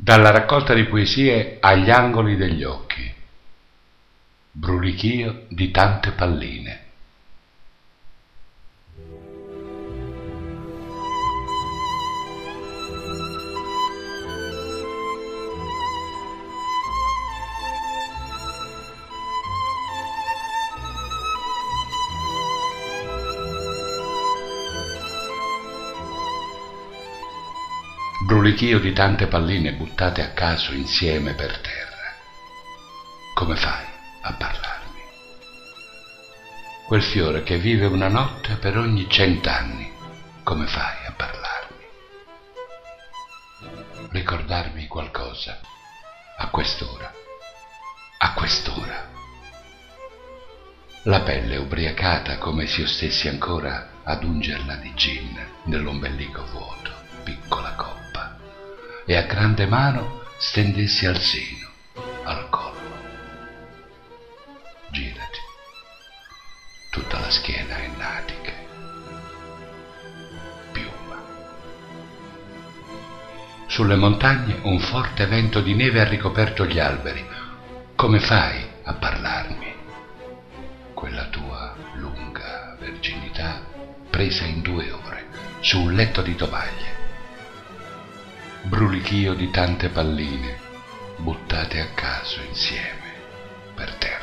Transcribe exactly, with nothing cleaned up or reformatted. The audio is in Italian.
Dalla raccolta di poesie Agli angoli degli occhi. Brulichio di tante palline. Brulichio di tante palline buttate a caso insieme per terra. Come fai a parlarmi? Quel fiore che vive una notte per ogni cent'anni, come fai a parlarmi? Ricordarmi qualcosa a quest'ora, a quest'ora. La pelle ubriacata come se io stessi ancora ad ungerla di gin nell'ombelico vuoto, piccola coppa, e a grande mano stendessi al seno, al collo. Girati, tutta la schiena è natiche, piuma. Sulle montagne un forte vento di neve ha ricoperto gli alberi. Come fai a parlarmi? Quella tua lunga verginità presa in due ore su un letto di tovaglie. Brulichio di tante palline buttate a caso insieme per terra.